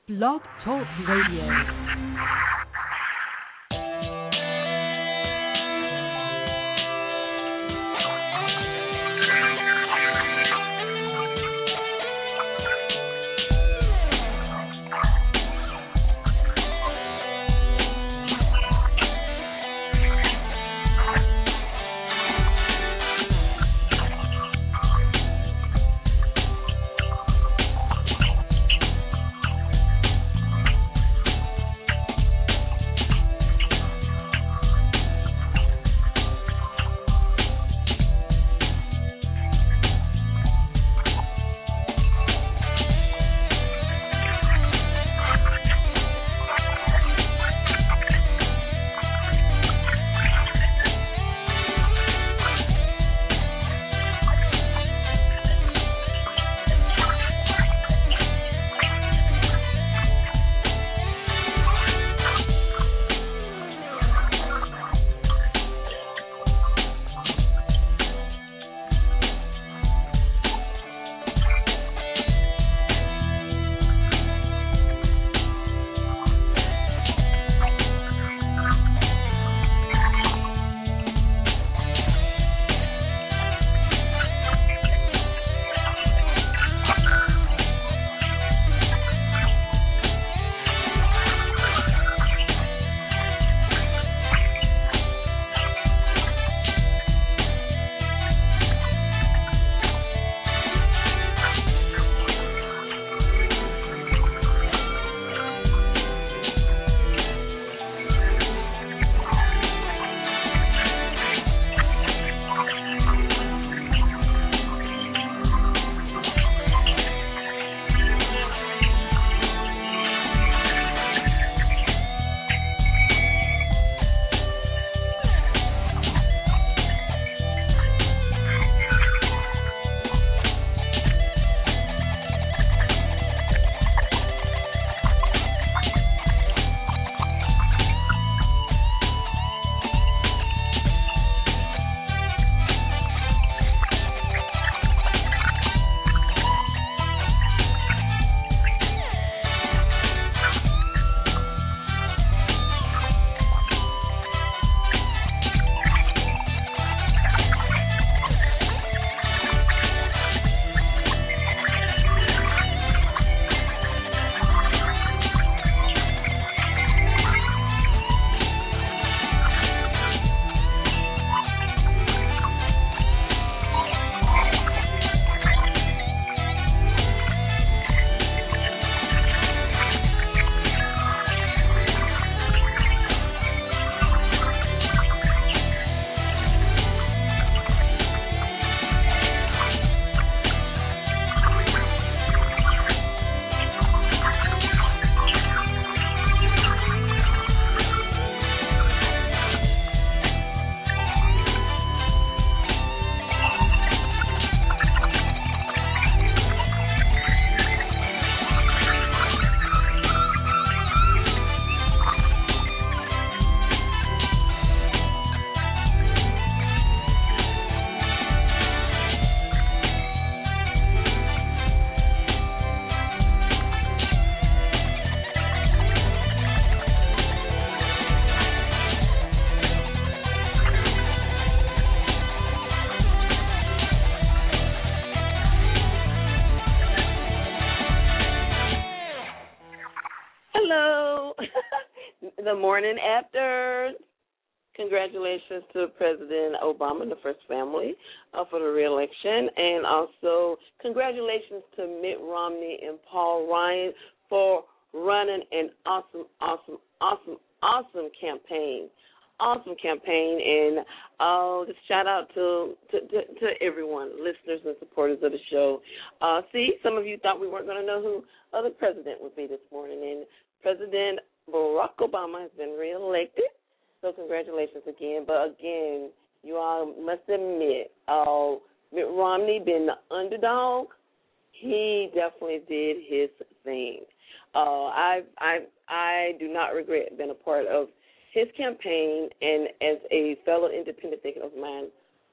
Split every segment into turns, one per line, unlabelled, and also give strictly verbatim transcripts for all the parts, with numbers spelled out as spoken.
Blog Talk Radio.
The morning after. Congratulations to President Obama and the First Family uh, for the re-election. And also congratulations to Mitt Romney and Paul Ryan for running an awesome, awesome, awesome, awesome campaign. Awesome campaign. And uh, just shout out to, to, to, to everyone, listeners and supporters of the show. Uh, see, some of you thought we weren't going to know who uh, the president would be this morning. And President Barack Obama has been reelected, so congratulations again. But again, you all must admit, uh, Mitt Romney being the underdog, he definitely did his thing. Uh, I I I do not regret being a part of his campaign, and as a fellow independent thinker of mine,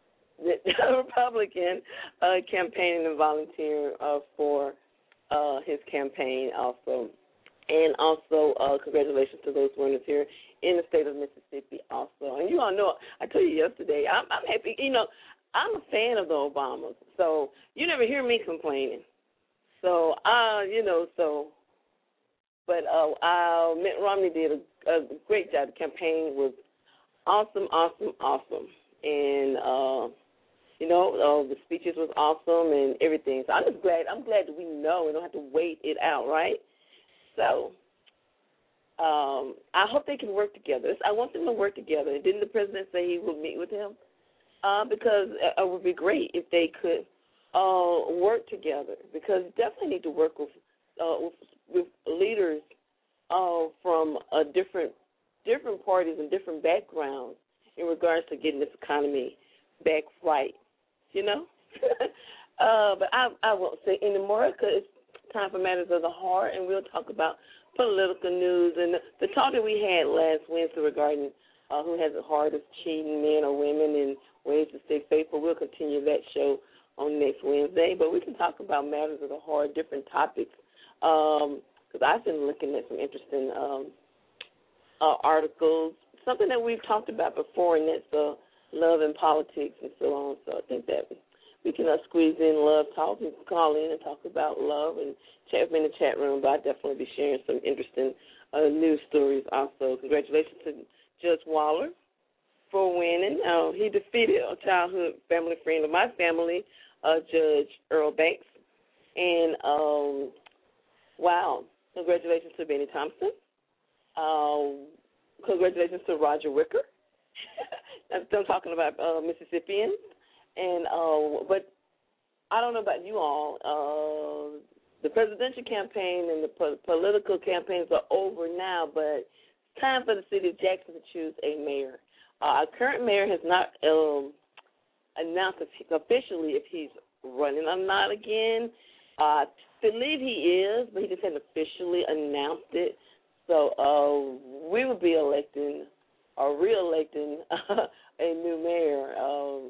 the Republican uh, campaigning and volunteering uh, for uh, his campaign also. And also, uh, congratulations to those winners here in the state of Mississippi also. And you all know, I told you yesterday, I'm, I'm happy. You know, I'm a fan of the Obamas, so you never hear me complaining. So, uh, you know, so, but uh, uh, Mitt Romney did a, a great job. The campaign was awesome, awesome, awesome. And, uh, you know, uh, the speeches was awesome and everything. So I'm just glad, I'm glad that we know we don't have to wait it out, right? So um, I hope they can work together. I want them to work together. Didn't the president say he would meet with him? Uh, because it would be great if they could uh, work together, because you definitely need to work with uh, with, with leaders uh, from uh, different different parties and different backgrounds in regards to getting this economy back right, you know? uh, but I, I won't say anymore because it's time for matters of the heart, and we'll talk about political news and the, the talk that we had last Wednesday regarding uh, who has the hardest cheating, men or women, and ways to stay faithful. We'll continue that show on next Wednesday, but we can talk about matters of the heart, different topics, because um, I've been looking at some interesting um, uh, articles, something that we've talked about before, and that's uh, love and politics and so on. So I think that we can uh, squeeze in love talk and call in and talk about love and chat in the chat room, but I'll definitely be sharing some interesting uh, news stories also. Congratulations to Judge Waller for winning. Uh, he defeated a childhood family friend of my family, uh, Judge Earl Banks. And, um, wow, congratulations to Benny Thompson. Um, congratulations to Roger Wicker. I'm still talking about uh, Mississippians. And uh, but I don't know about you all. Uh, the presidential campaign and the po- political campaigns are over now, but it's time for the city of Jackson to choose a mayor. Uh, our current mayor has not um, announced officially if he's running or not again. Uh, I believe he is, but he just hasn't officially announced it. So uh, we will be electing or re-electing a new mayor um,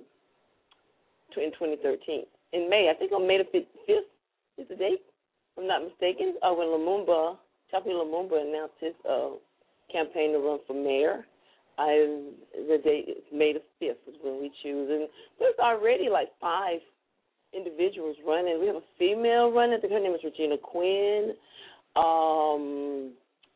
in twenty thirteen. In May, I think on May the fifth is the date, if I'm not mistaken, uh, when Lumumba, Chapi Lumumba announced his uh, campaign to run for mayor. I, the date is May the fifth is when we choose. And there's already like five individuals running. We have a female running. I think her name is Regina Quinn. Um,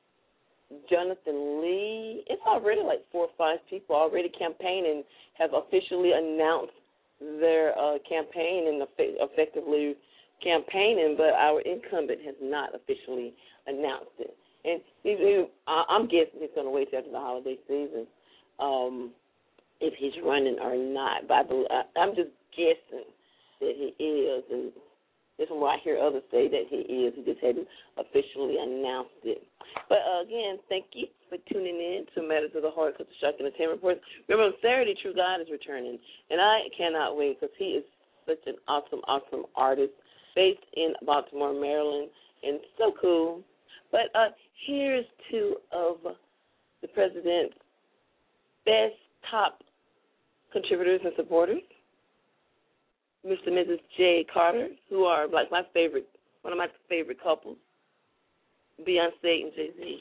Jonathan Lee. It's already like four or five people already campaigning, have officially announced their uh, campaign and eff- effectively campaigning, but our incumbent has not officially announced it. And he, he, I'm guessing he's going to wait till after the holiday season um, if he's running or not. But I believe, I, I'm just guessing that he is, and this is why I hear others say that he is. He just hadn't officially announced it. But, uh, again, thank you for tuning in to Matters of the Heart, because the Shock Entertainment Reports. Remember, on Saturday, True God is returning, and I cannot wait because he is such an awesome, awesome artist based in Baltimore, Maryland, and so cool. But uh, here's two of the president's best top contributors and supporters, Mister and Missus J. Carter, who are like my favorite, one of my favorite couples, Beyonce and Jay-Z.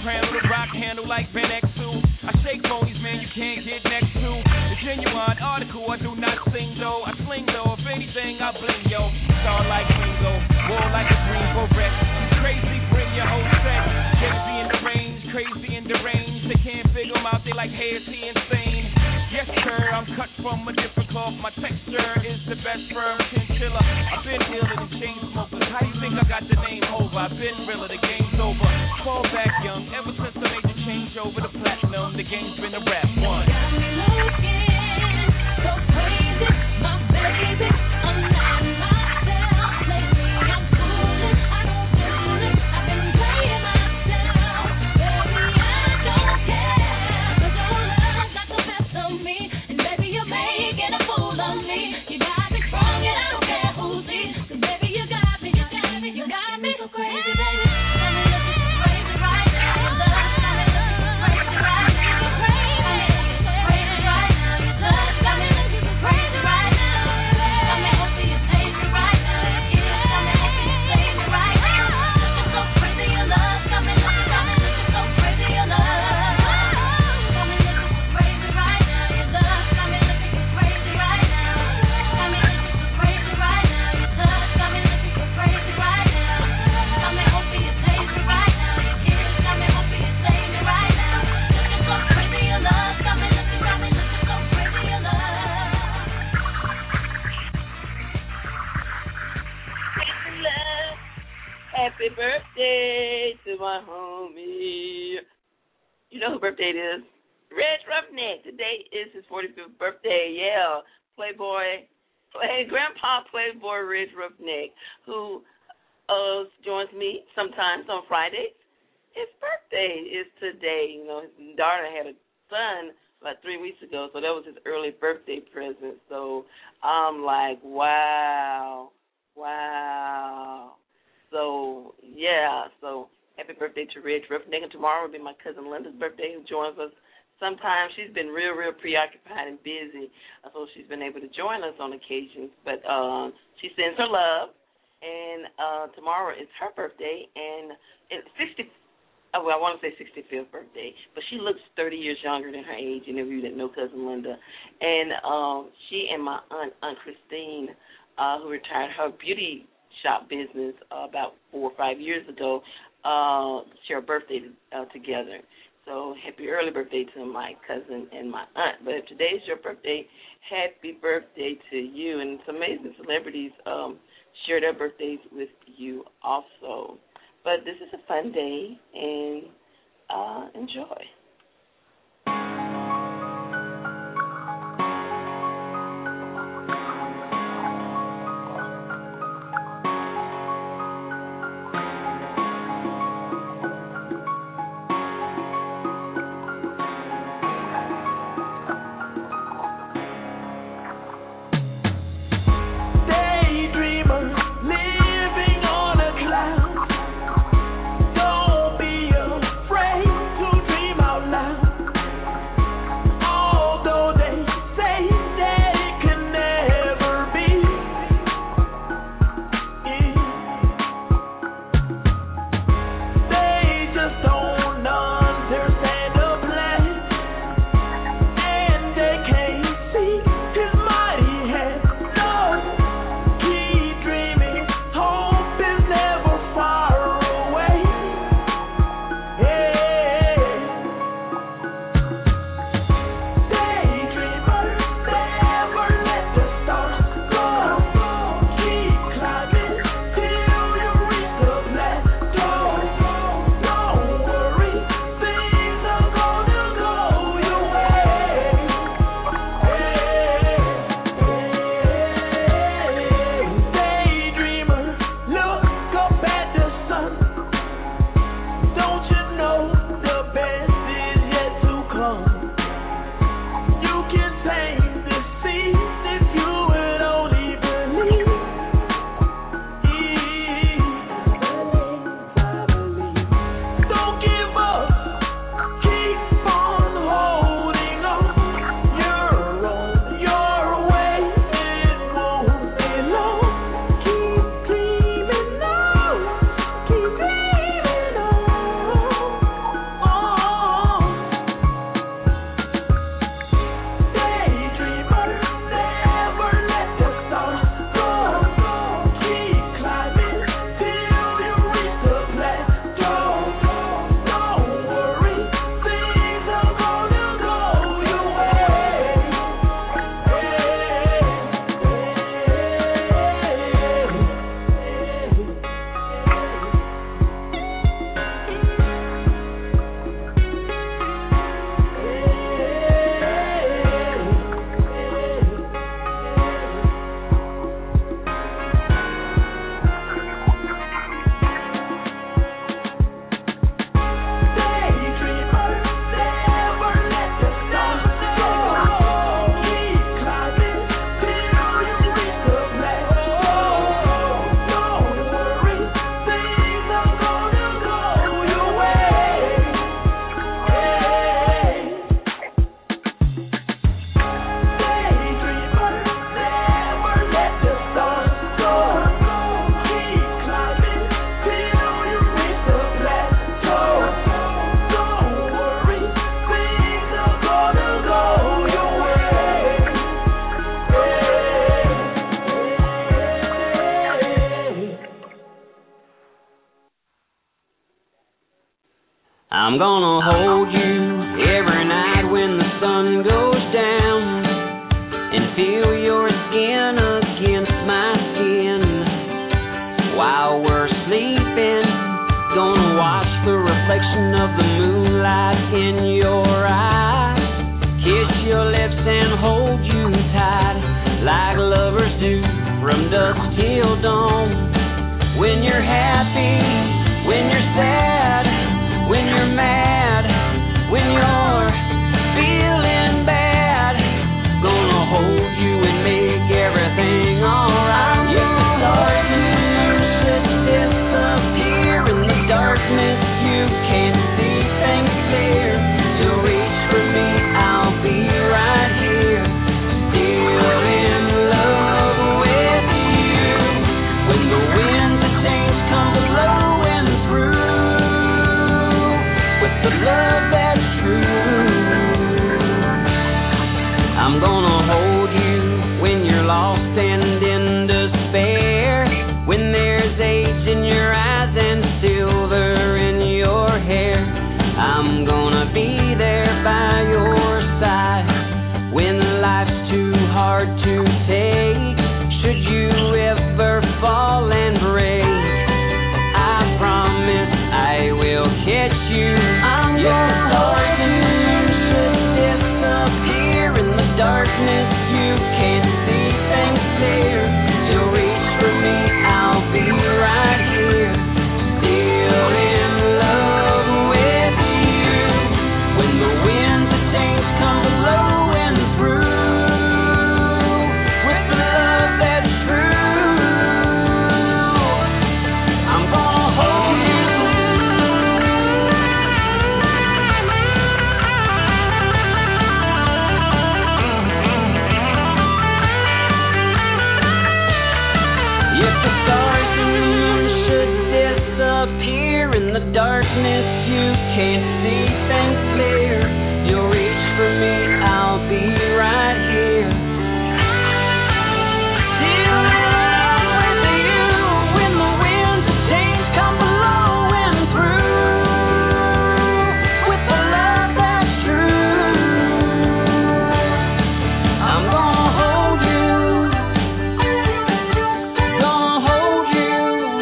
soprano, the rock handle like Ben X two. I shake phonies, man, you can't get next to. The genuine article, I do not sing though. I sling though, if anything, I bling yo. Star like Ringo, war like a green beret. Crazy, bring your whole set. Crazy in the range, crazy in the range. They can't figure him out, they like, hey, is he insane? Yes, sir, I'm cut from a different cloth. My texture is the best firm chinchilla. I've been dealing with chain smokers. How you think I got the name over? I've been realer, the game's over. Fall back young, ever since I made the change over to platinum, the game's been a rap one.
Got me looking so crazy, my baby. I'm not myself lately. I'm fooling, I don't fool it. I've been playing myself, baby. I don't care, 'cause your love got the best of me, and baby you're making a fool of me. You got me strong and I don't care who's it, 'cause baby you got me, you got me, you got me so crazy, baby. Got me looking so crazy right now. Your love got me looking so crazy right now. So crazy, crazy right now. Your love got me looking so crazy right now. Got me hoping you save me right now. Yeah, got me hoping you save me right now. Looking so crazy, your love got me looking, got me looking so crazy, your love. Got me looking so crazy right now. Your love got me looking so crazy right now. Got me looking so crazy right now. Your love got me looking so crazy right now. Got me hoping you save me right now. Your kiss got me hoping you save me right now. Looking so crazy, your love got me looking, got me looking so crazy, your love.
Love. Happy birthday to my homie. You know who birthday it is? Reg Roughneck. Today is his forty-fifth birthday. Yeah. Playboy, play, Grandpa Playboy Reg Roughneck, who uh, joins me sometimes on Fridays. His birthday is today. You know, his daughter had a son like three weeks ago, so that was his early birthday present. So I'm like, wow, wow. So, yeah, so happy birthday to Reg Roughneck. And tomorrow will be my cousin Linda's birthday, who joins us sometimes. She's been real, real preoccupied and busy, so she's been able to join us on occasions. But um, she sends her love, and uh, tomorrow is her birthday, and it's sixty. Oh, well, I want to say sixty-fifth birthday, but she looks thirty years younger than her age. Any of you that know cousin Linda, and um, she and my aunt, Aunt Christine, uh, who retired her beauty shop business uh, about four or five years ago, uh, share a birthday uh, together. So happy early birthday to my cousin and my aunt. But if today's your birthday, happy birthday to you. And it's amazing celebrities um, share their birthdays with you also. But this is a fun day, and uh, enjoy.
Daydreamer, living on a cloud. Don't be a I'm gonna hold you every night when the sun goes down and feel your skin against my skin while we're sleeping. Gonna watch the reflection of the moonlight in your eyes, kiss your lips and hold you tight like lovers do from dusk till dawn. When you're happy, when you're sad, when you're mad, when you're feeling bad, gonna hold you and make everything alright. If the darkness should disappear in the darkness, you can't see things clear. You'll reach for me, I'll be right here, still in love with you. When the winds of change come blowing through, with the love that's true, I'm gonna hold you when you're lost and in despair, when there's age in your eyes and silver in your hair. I'm gonna be there by your side when life's too hard to take. Should you ever fall and break, I promise I will catch you. I'm gonna hold you. Should disappear in the darkness, you can't see things clear. You'll reach for me, I'll be right here, still in love with you. When the winds of change come blowing through, with the love that's true, I'm gonna hold you. If the stars and moon should disappear in the darkness, you can't see things clear. You'll reach for me, I'll be right here, still in love with you. When the winds of change come blowing through, with the love that's true, I'm gonna hold you, gonna hold you,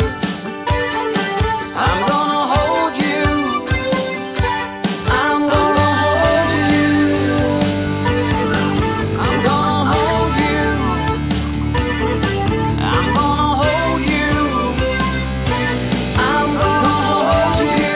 I'm gonna hold you, I'm gonna hold you, I'm gonna hold you, I'm gonna hold you, I'm gonna hold you.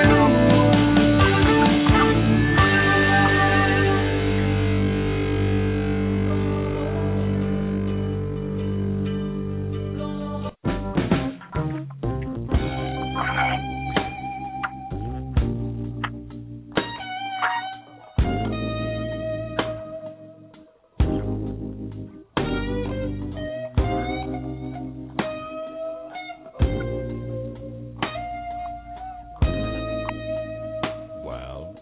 Well,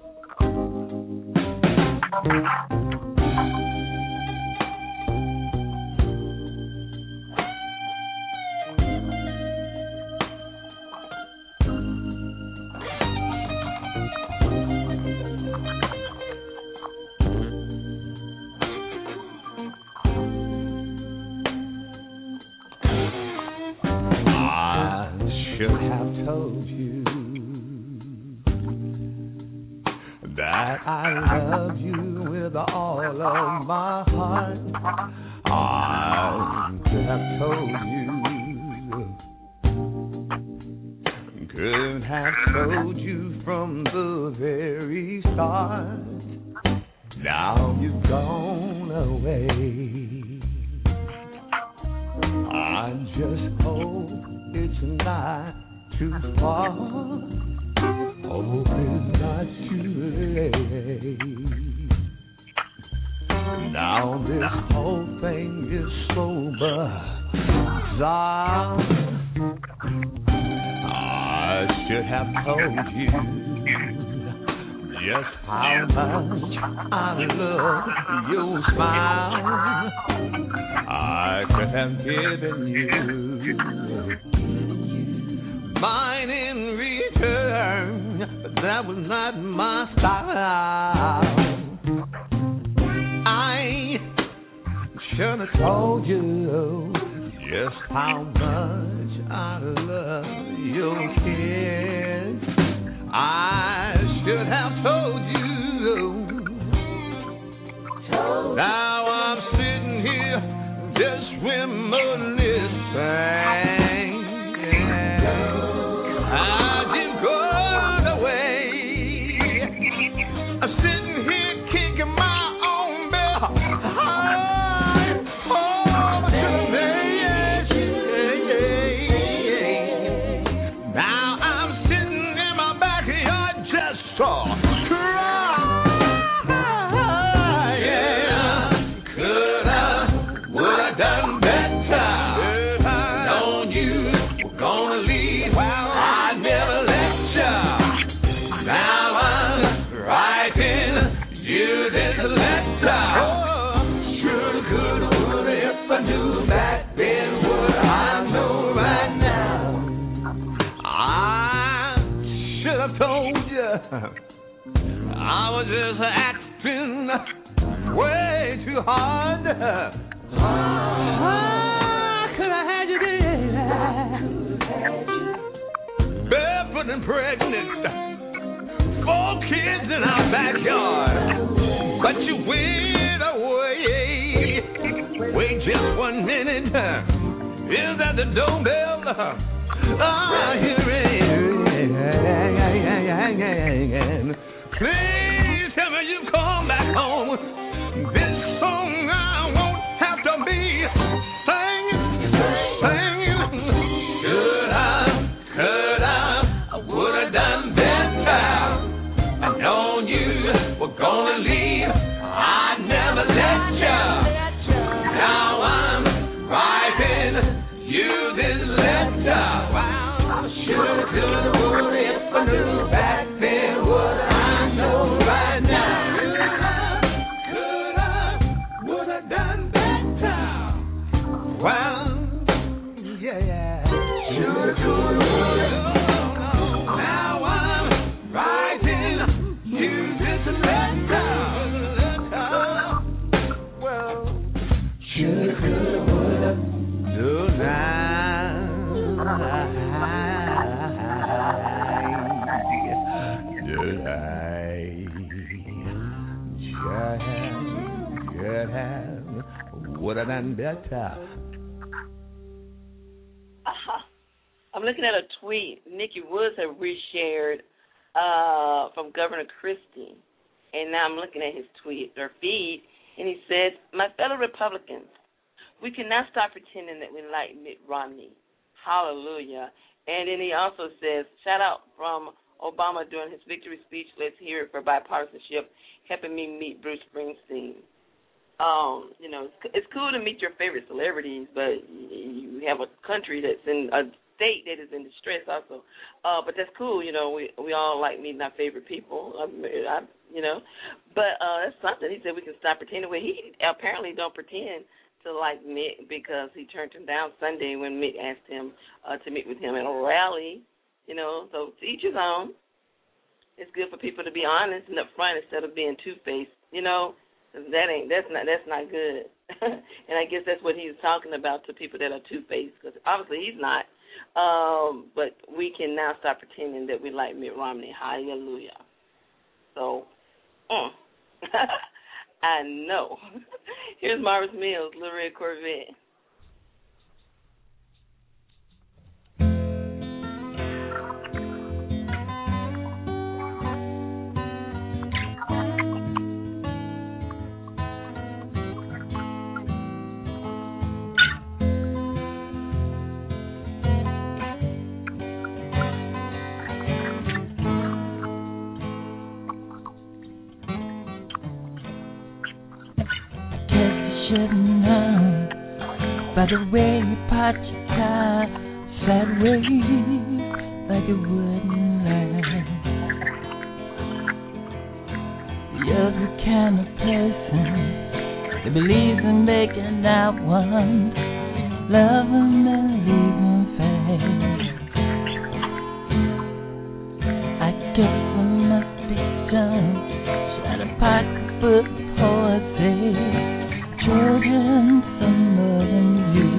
I should have told you that I love you with all of my heart. I could have told you, could have told you from the very start. Now you've gone away. I just hope it's not too far. Hope it's not too late. Now this whole thing is so bizarre. I should have told you just how much I love your smile. I could have given you mine in return.
but that was not my style. I should have told you just how much I love your kids. I should have told you. Now I'm sitting here just reminiscing. I just got away. I'm sitting here kicking my own bell. Now I'm sitting in my backyard just so crying. Could I, would I done better? Known you were gonna leave. I never let you. Now I'm writing you this letter. Shoulda, coulda, woulda, if I knew back then what I know right now. I should have told you I was just acting way too hard. I could have had you there, barefoot and pregnant, four kids in our backyard, but you went away. Wait just one minute. Is that the doorbell? I hear it. Please tell me you come back home. This song I won't have to be singing, singing. Should I, could I, I would have done better. I known you were gonna leave. I never let you. Now I'm writing you this letter. Shoulda, coulda, woulda, if I knew back then what I know right now. Coulda, woulda done better. Well, yeah, yeah. Shoulda, coulda, woulda. Now I'm writing you this letter. Well, shoulda, coulda, woulda. Do now. Should I just could have would have done better?
Uh-huh. I'm looking at a tweet Nikki Woods had reshared uh, from Governor Christie, and now I'm looking at his tweet or feed, and he said, "My fellow Republicans, we cannot stop pretending that we like Mitt Romney. Hallelujah." And then he also says, shout out from Obama during his victory speech, let's hear it for bipartisanship, helping me meet Bruce Springsteen. Um, you know, it's, it's cool to meet your favorite celebrities, but you have a country that's in a state that is in distress also. Uh, but that's cool, you know, we we all like meeting our favorite people, I, I, you know. But uh, that's something. He said we can stop pretending. Well, he apparently don't pretend to like Mitt because he turned him down Sunday when Mitt asked him uh, to meet with him at a rally. You know, so to each his own. It's good for people to be honest and upfront instead of being two-faced. You know, that ain't that's not that's not good. And I guess that's what he's talking about to people that are two-faced, because obviously he's not. Um, but we can now stop pretending that we like Mitt Romney. Hallelujah. So, mm. I know. Here's Marvis Mills, Little Red Corvette.
By the way you part your tie sideways like a wooden line. You're the kind of person that believes in making out one, loving and leaving fast. I guess done. She had a pocketbook of horses, children, some more than you.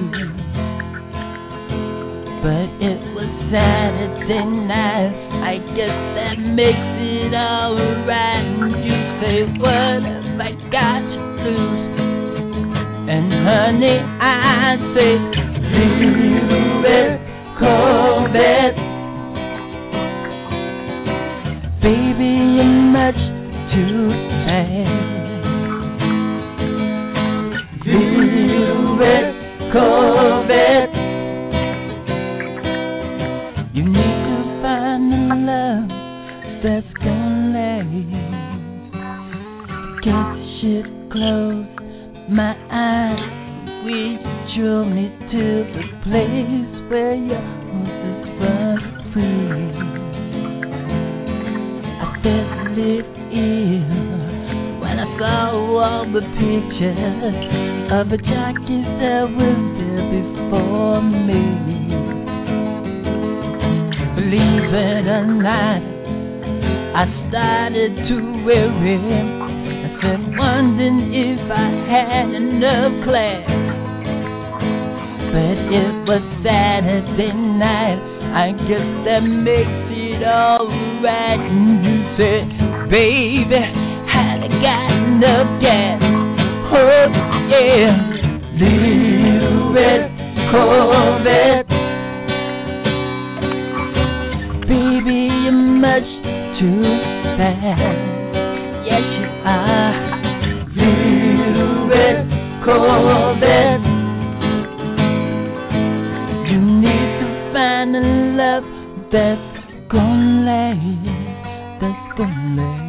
But it was Saturday night, I guess that makes it alright. And you say, what have I got to lose? And honey, I say, little red Corvette, baby, you're much too fast. Little red Corvette, you need to find the love that's gonna last. Get shit closed, my eyes, we drove me to the place where your horses run free. I felt a little ill when I saw all the pictures of the jockeys that were there before me. Believe it or not, I started to worry. I said, wondering if I had enough class. But it was Saturday night, I guess that makes it alright. And you said, baby, had I got enough gas? Oh yeah, little red Corvette, baby, you're much too fast. Yes, you are, little red Corvette. You need to find a love that's gonna last, that's gonna last.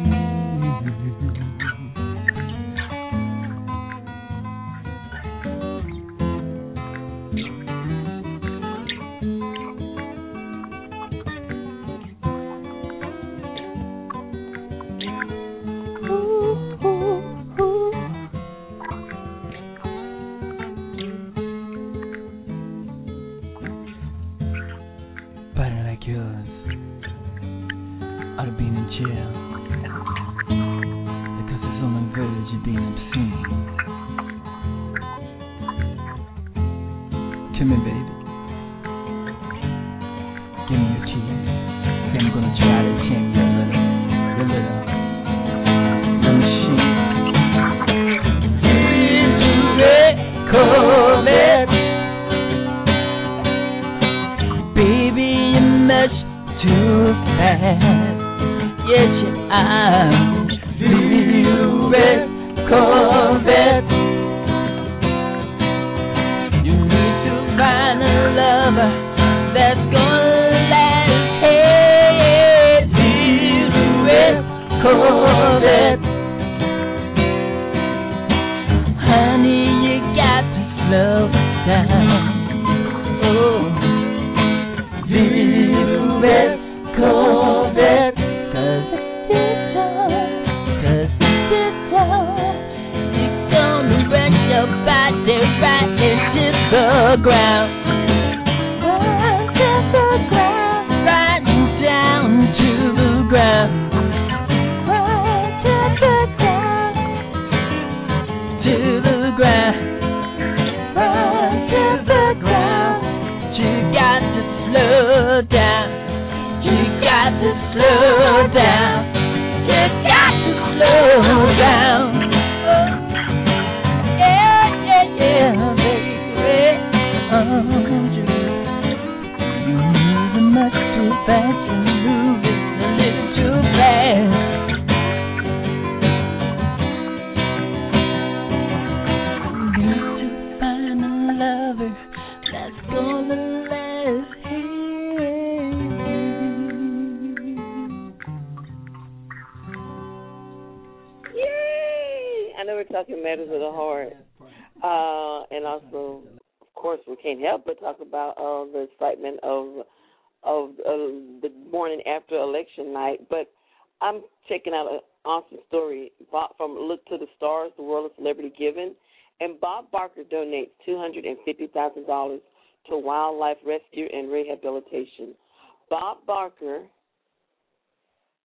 I'm checking out an awesome story from Look to the Stars, the World of Celebrity Giving, and Bob Barker donates two hundred fifty thousand dollars to wildlife rescue and rehabilitation. Bob Barker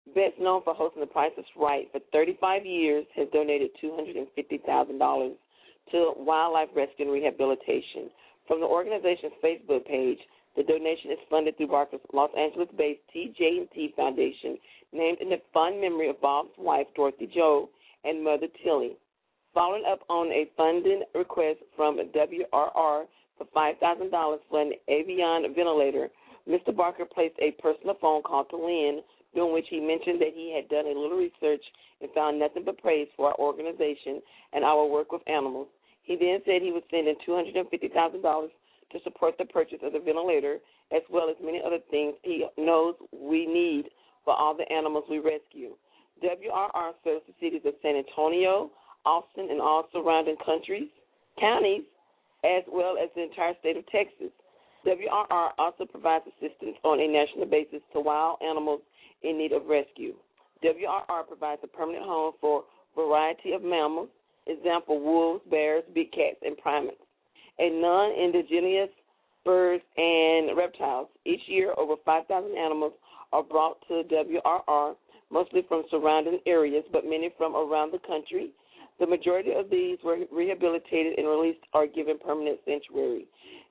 best known for hosting The Price is Right for thirty-five years, has donated two hundred fifty thousand dollars to wildlife rescue and rehabilitation. From the organization's Facebook page, the donation is funded through Barker's Los Angeles-based T J and T Foundation, named in the fond memory of Bob's wife, Dorothy Joe, and mother, Tilly. Following up on a funding request from W R R for five thousand dollars for an Avion ventilator, Mister Barker placed a personal phone call to Lynn, during which he mentioned that he had done a little research and found nothing but praise for our organization and our work with animals. He then said he would send in two hundred fifty thousand dollars to support the purchase of the ventilator, as well as many other things he knows we need for all the animals we rescue. W R R serves the cities of San Antonio, Austin, and all surrounding countries, counties, as well as the entire state of Texas. W R R also provides assistance on a national basis to wild animals in need of rescue. W R R provides a permanent home for a variety of mammals, example, wolves, bears, big cats, and primates, and non-indigenous birds and reptiles. Each year, over five thousand animals are brought to W R R, mostly from surrounding areas, but many from around the country. The majority of these were rehabilitated and released or given permanent sanctuary.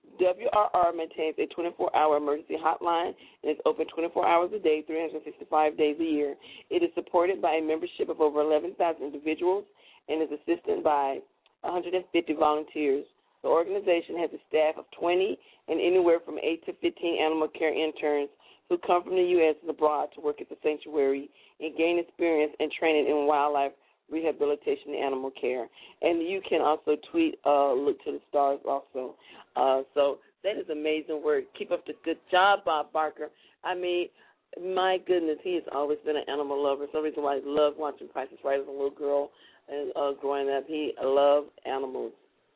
W R R maintains a twenty-four hour emergency hotline and is open twenty-four hours a day, three hundred sixty-five days a year. It is supported by a membership of over eleven thousand individuals and is assisted by one hundred fifty volunteers. The organization has a staff of twenty and anywhere from eight to fifteen animal care interns who come from the U S and abroad to work at the sanctuary and gain experience and training in wildlife rehabilitation and animal care. And you can also tweet, uh, look to the stars also. Uh, so that is amazing work. Keep up the good job, Bob Barker. I mean, my goodness, he has always been an animal lover. Some reason why I loved watching Price is Right as a little girl and uh, growing up. He loved animals.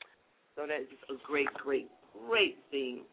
So that is just a great, great, great thing.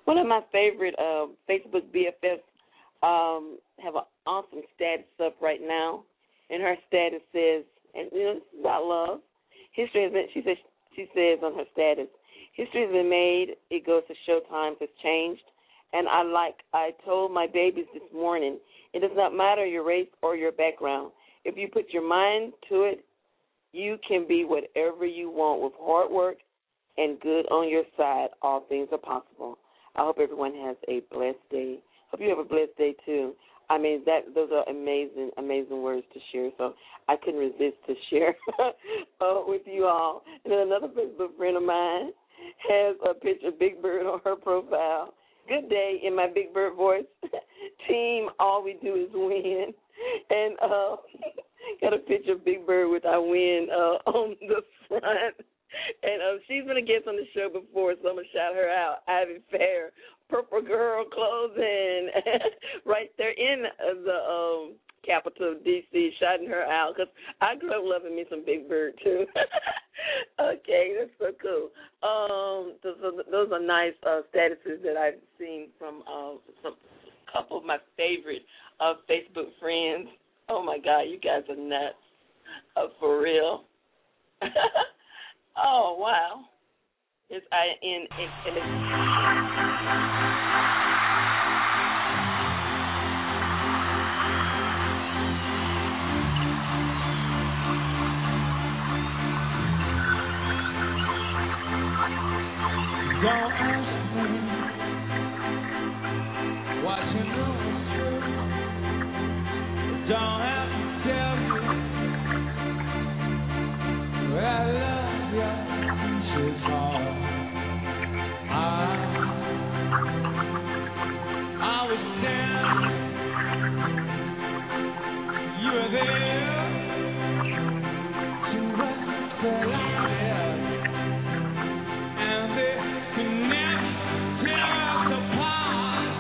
One of my favorite uh, Facebook B F Fs um, have an awesome status up right now, and her status says, and you know, this is about love. History has been. She says. She says on her status, history has been made. It goes to show times has changed, and I like. I told my babies this morning, it does not matter your race or your background. If you put your mind to it, you can be whatever you want with hard work and good on your side. All things are possible. I hope everyone has a blessed day. Hope you have a blessed day too. I mean, that those are amazing, amazing words to share. So I couldn't resist to share uh, with you all. And then another Facebook friend of mine has a picture of Big Bird on her profile. Good day in my Big Bird voice. Team, all we do is win. And uh, got a picture of Big Bird with I win uh, on the front. And um, she's been a guest on the show before, so I'm going to shout her out. Ivy Fair, Purple Girl Clothing, right there in the um, capital of D C, shouting her out, because I grew up loving me some Big Bird, too. Okay, that's so cool. Um, those, those are nice uh, statuses that I've seen from uh, some a couple of my favorite uh, Facebook friends. Oh, my God, you guys are nuts, uh, for real. Oh, wow. It's I in it.
Don't ask me what you know is true. Don't have to tell you I love you. She's all I, I was down. You were there. You were the light. And they can never tear us apart.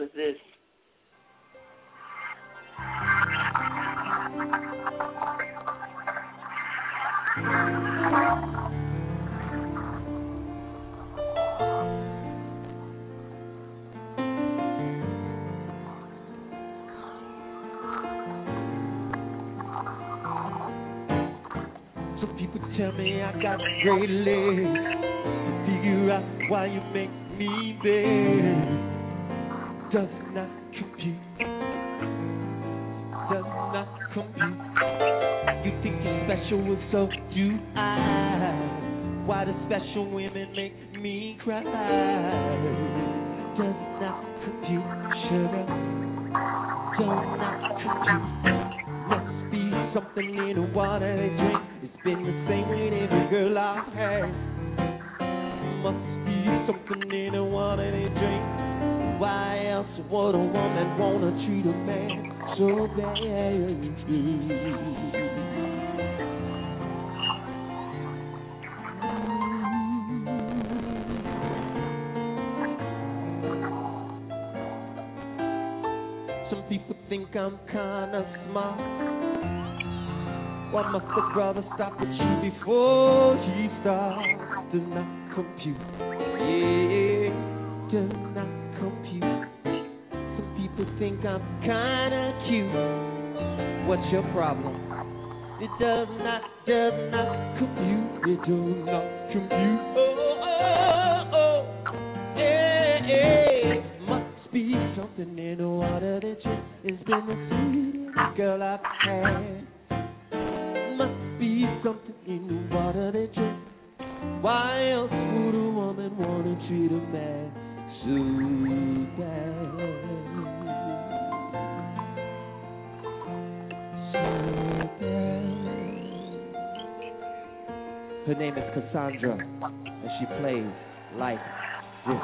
is this?
Some people tell me I got great legs. Figure out why you make me beg. Does not compute. Does not compute. You think you're special, and so do I. Why do special women make me cry? Does not compute, sugar. Does not compute. Must be something in the water they drink. It's been the same with every girl I've had. Must be something in the water they drink. Why else would a woman wanna treat a man so bad? Some people think I'm kinda smart. Why must a brother stop at you before he starts? Do not compute, yeah, do not compute. Some people think I'm kinda cute. What's your problem? It does not, does not compute. It does not compute. Oh, oh, oh, yeah, yeah. Must be something in the water that you. It's been the sweetest girl I've had. Must be something in the water they drink. Why else would a woman wanna treat a man so bad? So bad. Her name is Cassandra, and she plays like this.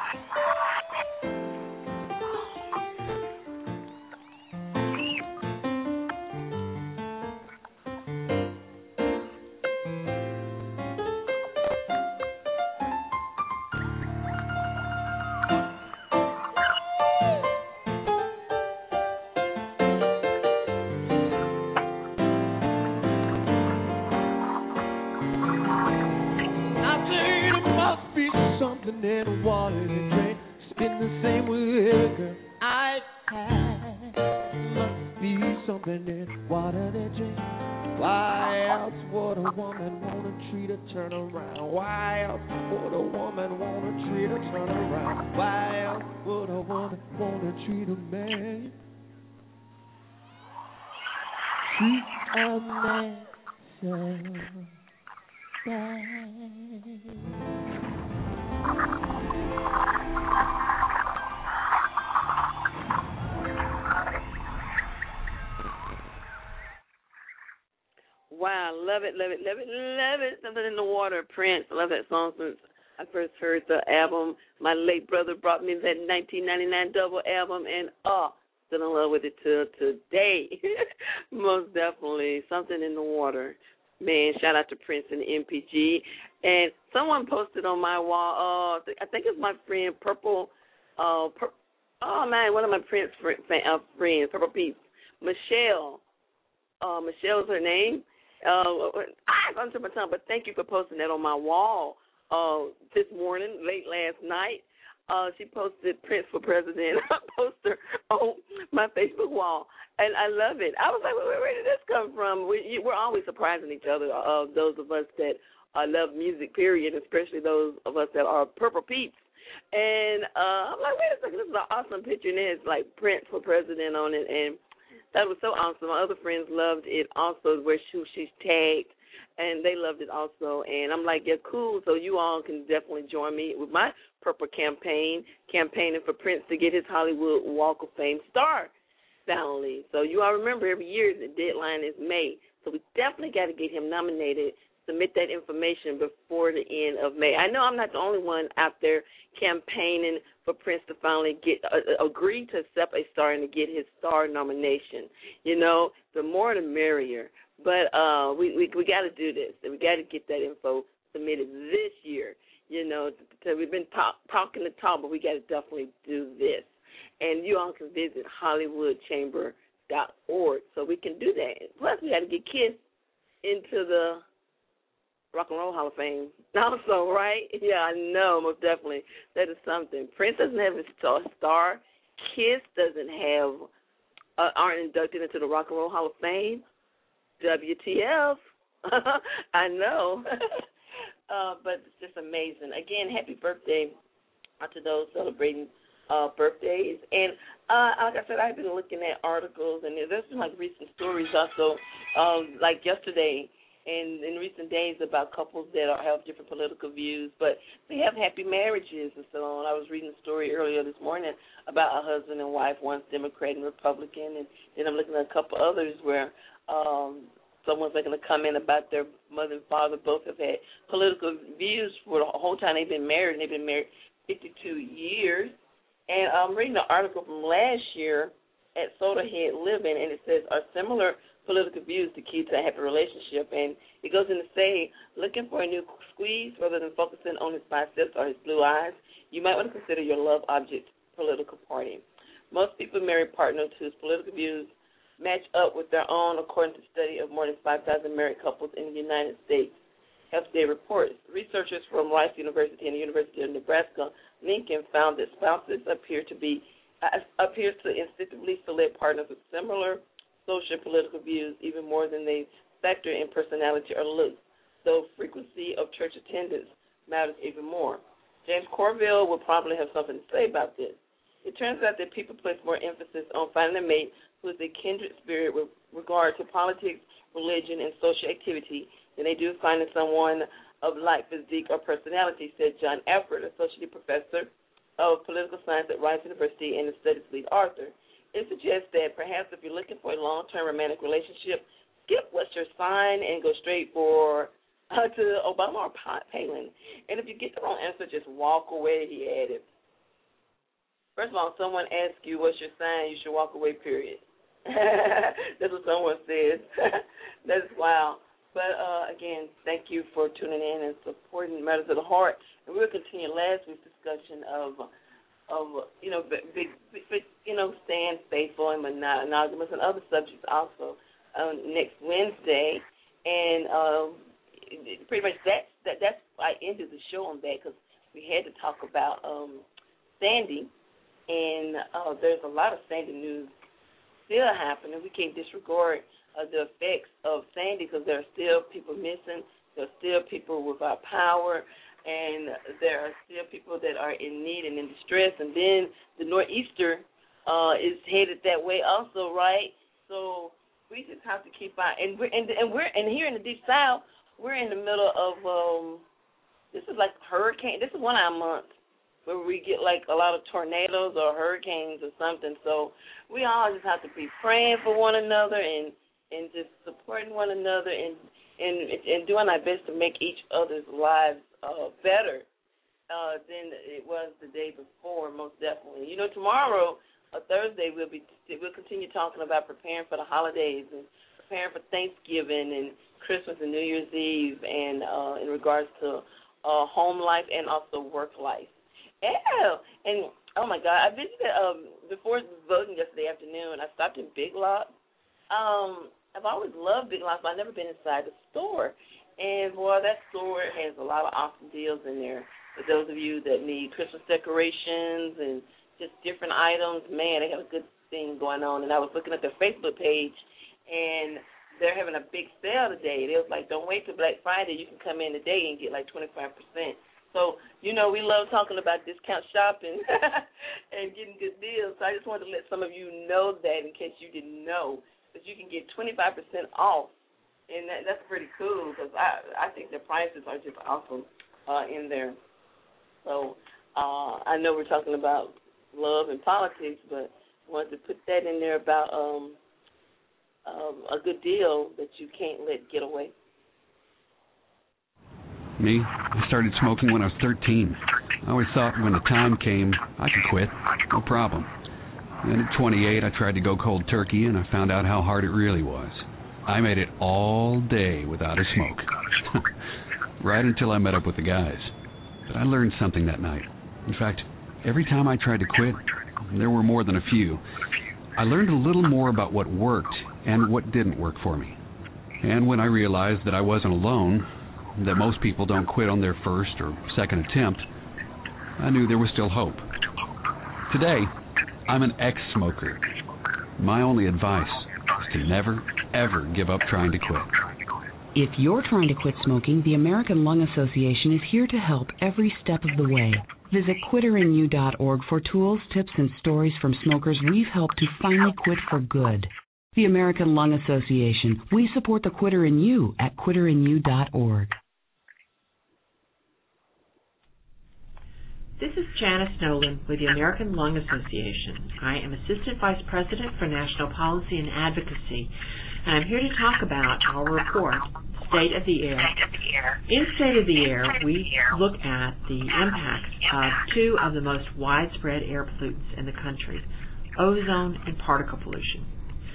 Something in the water to drink. It's been the same with every girl I've had. Must be something in the water to drink. Why else would a woman wanna treat her turn around? Why else would a woman wanna treat her turn around? Why else would a woman wanna treat a man? Treat a man so bad.
Wow, love it, love it, love it, love it. Something in the Water, Prince. I love that song since I first heard the album. My late brother brought me that nineteen ninety-nine double album, and oh, still in love with it till today. Most definitely. Something in the Water. Man, shout out to Prince and the M P G. And someone posted on my wall, uh, I think it's my friend Purple, uh, Pur- oh man, one of my Prince fr- uh, friends, Purple Peeps, Michelle. Uh, Michelle's her name. Uh, I've under my tongue, but thank you for posting that on my wall uh, this morning, late last night. Uh, she posted Prince for President poster on my Facebook wall, and I love it. I was like, where, where did this come from? We, we're always surprising each other, uh, those of us that uh, love music, period, especially those of us that are Purple Peeps. And uh, I'm like, wait a second, this is an awesome picture, and it's like Prince for President on it, and that was so awesome. My other friends loved it also, where she, she's tagged, and they loved it also. And I'm like, yeah, cool. So you all can definitely join me with my Purple campaign, campaigning for Prince to get his Hollywood Walk of Fame star finally. So you all remember every year the deadline is May. So we definitely got to get him nominated. Submit that information before the end of May. I know I'm not the only one out there campaigning for Prince to finally get uh, agree to accept a star and to get his star nomination. You know, the more the merrier. But uh, we we, we got to do this. We got to get that info submitted this year. You know, so we've been talk, talking the talk, but we got to definitely do this. And you all can visit hollywood chamber dot org so we can do that. Plus, we got to get Kiss into the Rock and Roll Hall of Fame also, right? Yeah, I know, most definitely. That is something. Prince doesn't have a star. star. Kiss doesn't have, uh, aren't inducted into the Rock and Roll Hall of Fame. W T F. I know. uh, but it's just amazing. Again, happy birthday to those celebrating uh, birthdays. And uh, like I said, I've been looking at articles, and there's been like recent stories also, um, like yesterday and in recent days about couples that are, have different political views, but they have happy marriages and so on. I was reading a story earlier this morning about a husband and wife, one's Democrat and Republican, and then I'm looking at a couple others where um, someone's making a comment about their mother and father both have had political views for the whole time they've been married, and they've been married fifty-two years. And I'm reading an article from last year at Soda Head Living, and it says, are similar political views the key to a happy relationship? And it goes in to say, looking for a new squeeze rather than focusing on his biceps or his blue eyes, you might want to consider your love object political party. Most people marry partners whose political views match up with their own, according to a study of more than five thousand married couples in the United States. Health Day reports. Researchers from Rice University and the University of Nebraska Lincoln found that spouses appear to be uh, appears to instinctively select partners with similar social and political views even more than they factor in personality or looks. So frequency of church attendance matters even more. James Corville will probably have something to say about this. It turns out that people place more emphasis on finding a mate who is a kindred spirit with regard to politics, religion, and social activity than they do finding someone of like physique or personality, said John Efford, associate professor of political science at Rice University and the studies lead author. It suggests that perhaps if you're looking for a long-term romantic relationship, skip what's your sign and go straight for uh, to Obama or Palin. And if you get the wrong answer, just walk away, he added. First of all, if someone asks you what's your sign, you should walk away, period. That's what someone says. That's wild. But, uh, again, thank you for tuning in and supporting Matters of the Heart. And we'll continue last week's discussion of, of you know, big, big, you know, staying faithful and monogamous and other subjects also um, next Wednesday. And um, pretty much that's, that, that's I ended the show on that because we had to talk about um, Sandy. And uh, there's a lot of Sandy news still happening. We can't disregard Uh, the effects of Sandy because there are still people missing, there are still people without power, and there are still people that are in need and in distress. And then the nor'easter uh, is headed that way also, right? So we just have to keep our and we're and, and we're and here in the Deep South, we're in the middle of um, this is like hurricane. This is one of our months where we get like a lot of tornadoes or hurricanes or something. So we all just have to be praying for one another and. and just supporting one another and, and and doing our best to make each other's lives uh, better uh, than it was the day before, most definitely. You know, tomorrow, uh, Thursday, we'll be we'll continue talking about preparing for the holidays and preparing for Thanksgiving and Christmas and New Year's Eve, and uh, in regards to uh, home life and also work life. Yeah, and oh my God, I visited um, before voting yesterday afternoon. I stopped in Big Lots. Um, I've always loved Big Lots, but I've never been inside the store. And, boy, that store has a lot of awesome deals in there. For those of you that need Christmas decorations and just different items, man, they have a good thing going on. And I was looking at their Facebook page, and they're having a big sale today. They was like, don't wait till Black Friday. You can come in today and get like twenty-five percent. So, you know, we love talking about discount shopping and getting good deals. So I just wanted to let some of you know that in case you didn't know. That you can get twenty-five percent off, and that, that's pretty cool because I, I think the prices are just awesome uh, in there. So uh, I know we're talking about love and politics, but I wanted to put that in there about um, um, a good deal that you can't let get away.
Me, I started smoking when I was thirteen. I always thought when the time came, I could quit, no problem. Then at twenty-eight, I tried to go cold turkey, and I found out how hard it really was. I made it all day without a smoke. Right until I met up with the guys. But I learned something that night. In fact, every time I tried to quit, There were more than a few. I learned a little more about what worked and what didn't work for me. And when I realized that I wasn't alone, that most people don't quit on their first or second attempt, I knew there was still hope. Today, I'm an ex-smoker. My only advice is to never, ever give up trying to quit.
If you're trying to quit smoking, the American Lung Association is here to help every step of the way. Visit quitter in you dot org for tools, tips, and stories from smokers we've helped to finally quit for good. The American Lung Association. We support the Quitter in You at quitter in you dot org.
This is Janice Nolan with the American Lung Association. I am Assistant Vice President for National Policy and Advocacy, and I'm here to talk about our report, State of the Air. In State of the Air, we look at the impacts of two of the most widespread air pollutants in the country, ozone and particle pollution.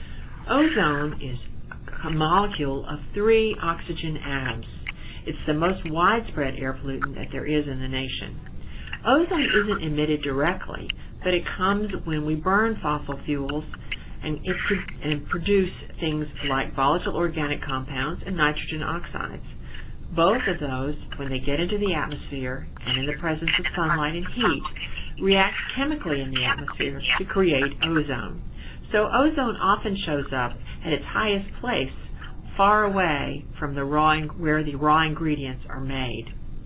Ozone is a molecule of three oxygen atoms. It's the most widespread air pollutant that there is in the nation. Ozone isn't emitted directly, but it comes when we burn fossil fuels and, it pro- and produce things like volatile organic compounds and nitrogen oxides. Both of those, when they get into the atmosphere and in the presence of sunlight and heat, react chemically in the atmosphere to create ozone. So ozone often shows up at its highest place, far away from the raw in- where the raw ingredients are made.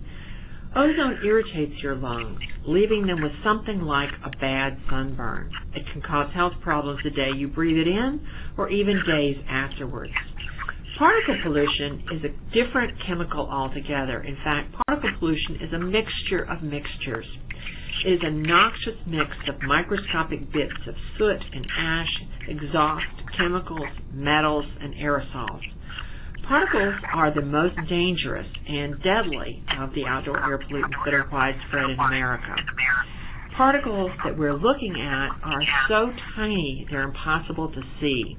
Ozone irritates your lungs, leaving them with something like a bad sunburn. It can cause health problems the day you breathe it in, or even days afterwards. Particle pollution is a different chemical altogether. In fact, particle pollution is a mixture of mixtures. It is a noxious mix of microscopic bits of soot and ash, exhaust, chemicals, metals, and aerosols. Particles are the most dangerous and deadly of the outdoor air pollutants that are widespread in America. Particles that we're looking at are so tiny they're impossible to see.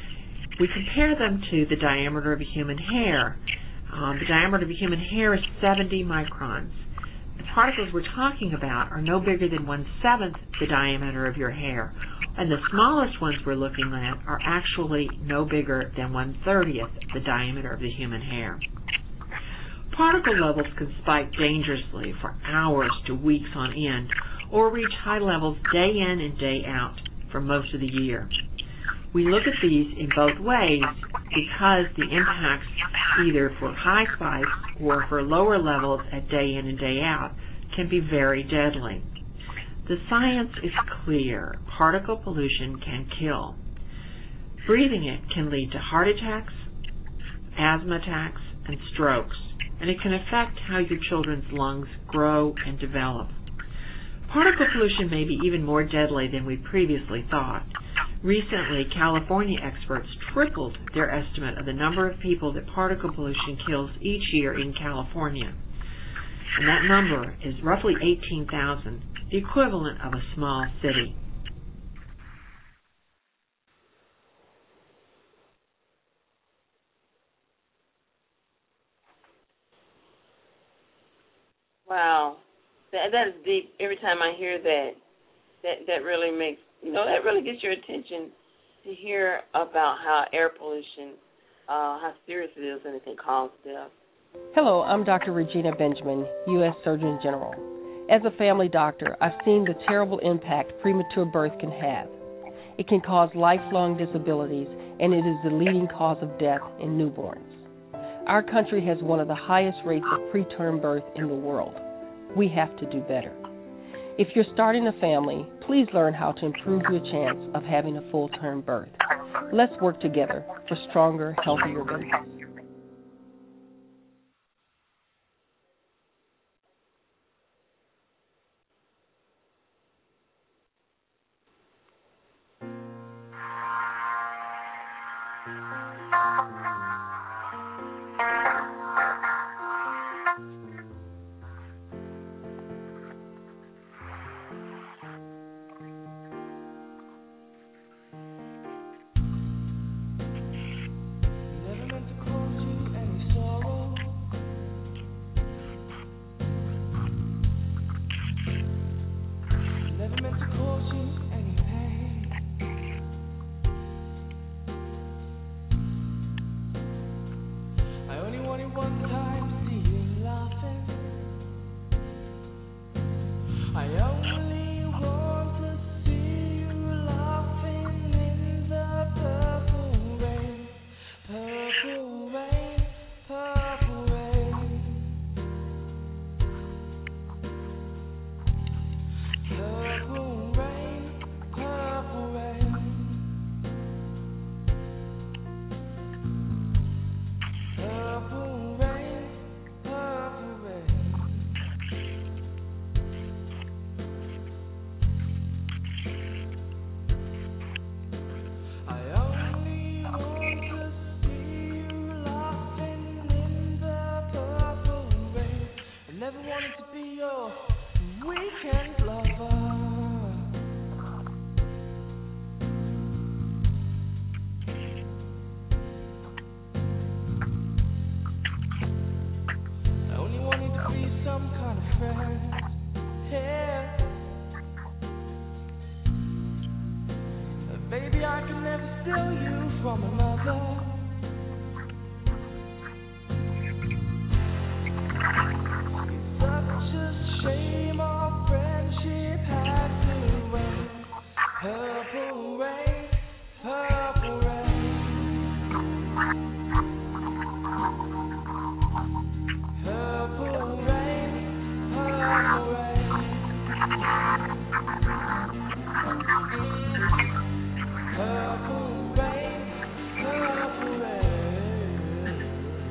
We compare them to the diameter of a human hair. Um, the diameter of a human hair is seventy microns. The particles we're talking about are no bigger than one-seventh the diameter of your hair, and the smallest ones we're looking at are actually no bigger than one-thirtieth the diameter of the human hair. Particle levels can spike dangerously for hours to weeks on end, or reach high levels day in and day out for most of the year. We look at these in both ways because the impacts, either for high spikes or for lower levels at day in and day out, can be very deadly. The science is clear. Particle pollution can kill. Breathing it can lead to heart attacks, asthma attacks, and strokes, and it can affect how your children's lungs grow and develop. Particle pollution may be even more deadly than we previously thought. Recently, California experts tripled their estimate of the number of people that particle pollution kills each year in California. And that number is roughly eighteen thousand, the equivalent of a small city.
Wow, that that is deep. Every time I hear that, that that really makes you know that really gets your attention to hear about how air pollution, uh, how serious it is, and it can cause death.
Hello, I'm Doctor Regina Benjamin, U S Surgeon General. As a family doctor, I've seen the terrible impact premature birth can have. It can cause lifelong disabilities, and it is the leading cause of death in newborns. Our country has one of the highest rates of preterm birth in the world. We have to do better. If you're starting a family, please learn how to improve your chance of having a full-term birth. Let's work together for stronger, healthier babies.
Never meant to cause you
steal you from another. Such a shame our friendship had to end. Purple rain, purple rain. Purple rain, purple rain. Purple rain, purple rain.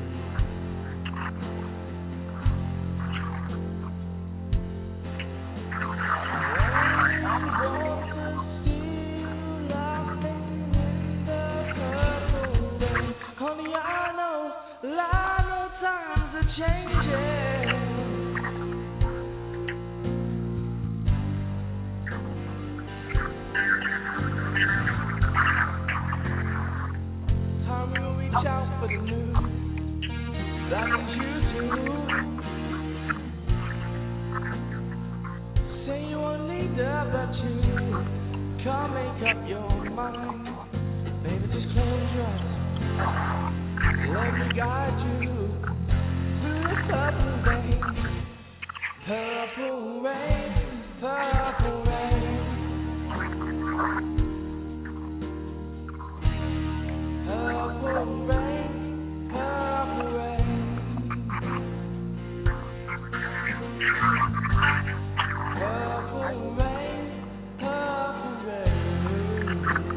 Honey, I know, I know times are changing. Time we'll reach out for the news like you do. Say you won't need that, but you can't make up your mind. Baby, just close your eyes. Let me guide you through the purple rain. Purple rain, purple rain. Purple rain, purple rain. Purple rain, purple rain.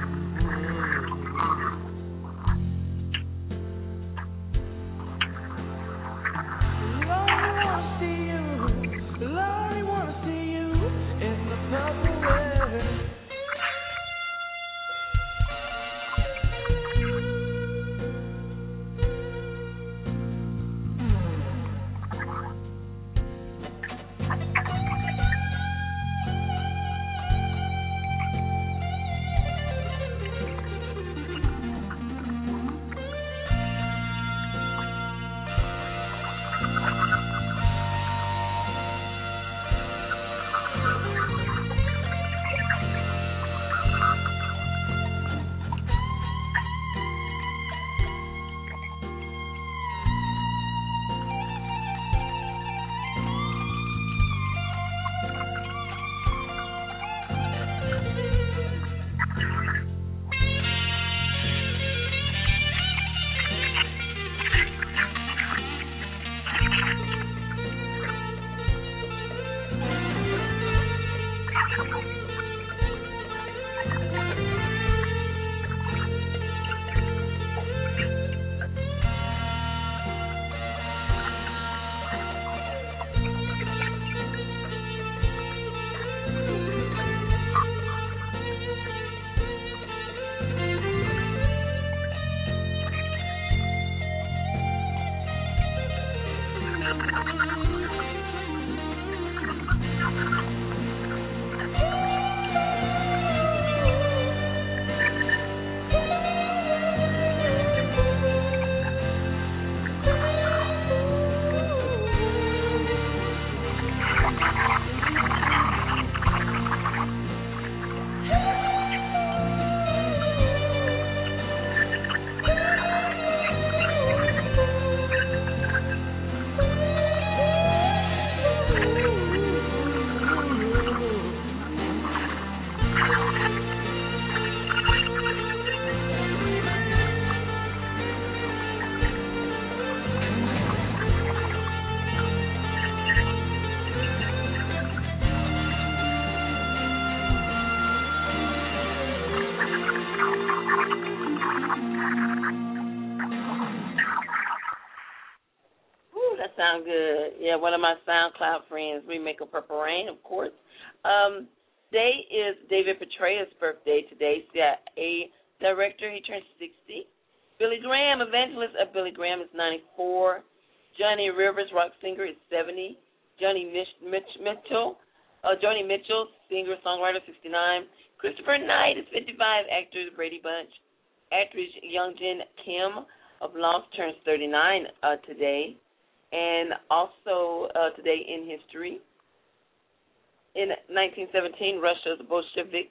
Sound good. Yeah, one of my SoundCloud friends, Remake of Purple Rain, of course. Um, today is David Petraeus' birthday today. He's a director. He turns sixty. Billy Graham, evangelist of Billy Graham, is ninety-four. Johnny Rivers, rock singer, is seventy. Johnny Mich- Mich- Mitchell, uh, Johnny Mitchell, singer, songwriter, sixty-nine. Christopher Knight is fifty-five. Actor, Brady Bunch. Actress Youngjin Kim of Lost turns thirty-nine uh, today. And also uh, today in history, in nineteen seventeen, Russia's Bolshevik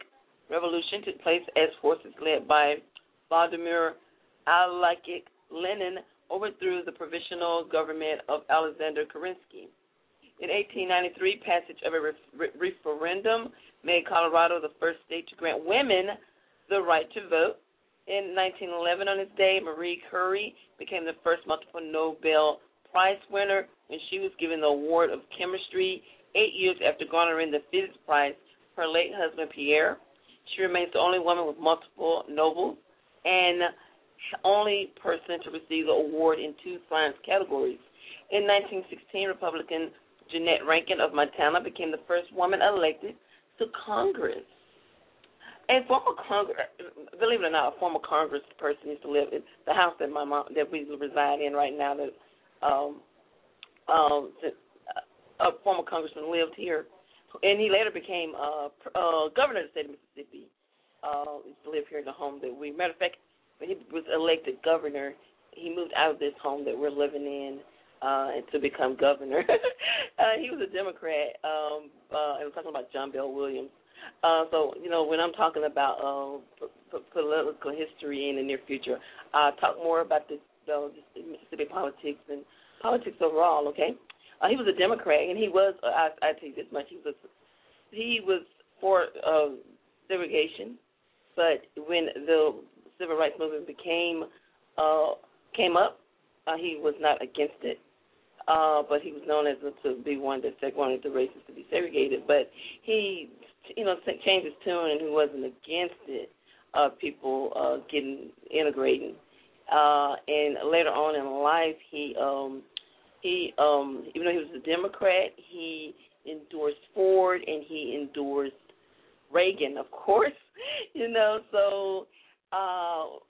revolution took place as forces led by Vladimir Alexeyevich Lenin overthrew the provisional government of Alexander Kerensky. In eighteen ninety-three, passage of a re- referendum made Colorado the first state to grant women the right to vote. In nineteen eleven, on this day, Marie Curie became the first multiple Nobel Prize winner when she was given the award of chemistry eight years after garnering the physics prize for her late husband, Pierre. She remains the only woman with multiple Nobels and only person to receive the award in two science categories. In nineteen sixteen, Republican Jeannette Rankin of Montana became the first woman elected to Congress. And former Congress, believe it or not, a former Congress person used to live in the house that my mom, that we reside in right now. That um, um, a former congressman lived here, and he later became uh, uh, governor of the state of Mississippi. Uh, used to live here in the home that we. Matter of fact, when he was elected governor, he moved out of this home that we're living in uh, and to become governor. uh, he was a Democrat, um, uh, and we're talking about John Bell Williams. Uh, so, you know, when I'm talking about uh, p- p- political history in the near future, I'll talk more about the, the Mississippi politics and politics overall, okay? Uh, he was a Democrat, and he was, uh, I, I tell you this much, he was, he was for uh, segregation, but when the civil rights movement became, uh, came up, uh, he was not against it. Uh, but he was known as a, to be one that wanted the races to be segregated. But he, you know, changed his tune, and he wasn't against it. Uh, people uh, getting integrating, uh, and later on in life, he, um, he, um, even though he was a Democrat, he endorsed Ford and he endorsed Reagan, of course. You know, so. Uh,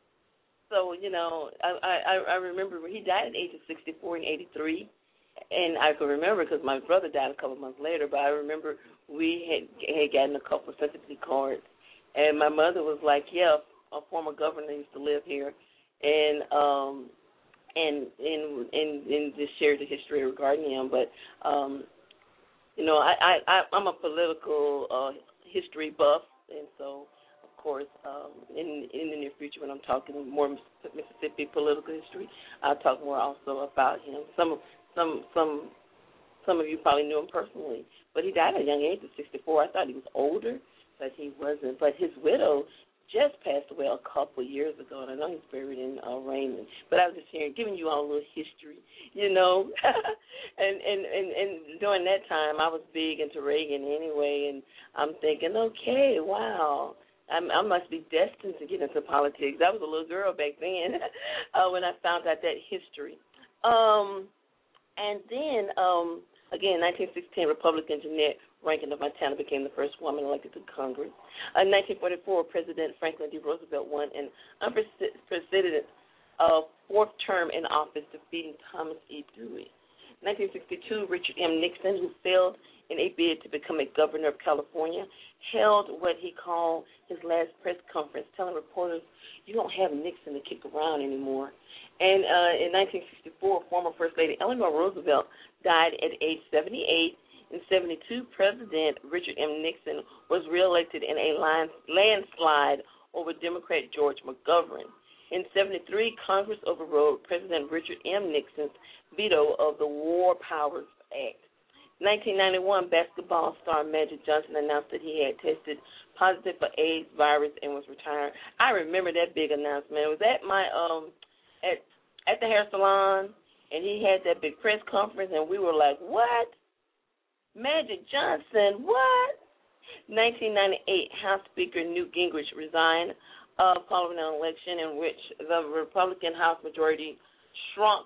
So, you know, I, I I remember he died at the age of sixty-four in eighty-three, and I can remember because my brother died a couple months later, but I remember we had, had gotten a couple of sympathy cards, and my mother was like, yeah, a former governor used to live here, and um and and and, and just shared the history regarding him, but, um, you know, I, I, I, I'm a political uh, history buff, and so, course, um, in in the near future when I'm talking more Mississippi political history, I'll talk more also about him. Some some some some of you probably knew him personally, but he died at a young age of sixty-four. I thought he was older, but he wasn't. But his widow just passed away a couple years ago, and I know he's buried in uh, Raymond. But I was just hearing, giving you all a little history, you know. and, and and and during that time, I was big into Reagan anyway, and I'm thinking, okay, wow. I'm, I must be destined to get into politics. I was a little girl back then uh, when I found out that history. Um, and then, um, again, nineteen sixteen, Republican Jeannette Rankin of Montana became the first woman elected to Congress. Uh, in nineteen forty-four, President Franklin D. Roosevelt won an unprecedented uh, fourth term in office, defeating Thomas E. Dewey. nineteen sixty-two, Richard M. Nixon, who failed in a bid to become a governor of California, held what he called his last press conference, telling reporters, you don't have Nixon to kick around anymore. And uh, in nineteen sixty-four, former First Lady Eleanor Roosevelt died at age seventy-eight. In seventy-two, President Richard M. Nixon was reelected in a landslide over Democrat George McGovern. In seventy-three, Congress overrode President Richard M. Nixon's veto of the War Powers Act. nineteen ninety-one, basketball star Magic Johnson announced that he had tested positive for AIDS virus and was retiring. I remember that big announcement. It was at my um at at the hair salon, and he had that big press conference, and we were like, what? Magic Johnson, what? nineteen ninety-eight, House Speaker Newt Gingrich resigned uh, following an election in which the Republican House majority shrunk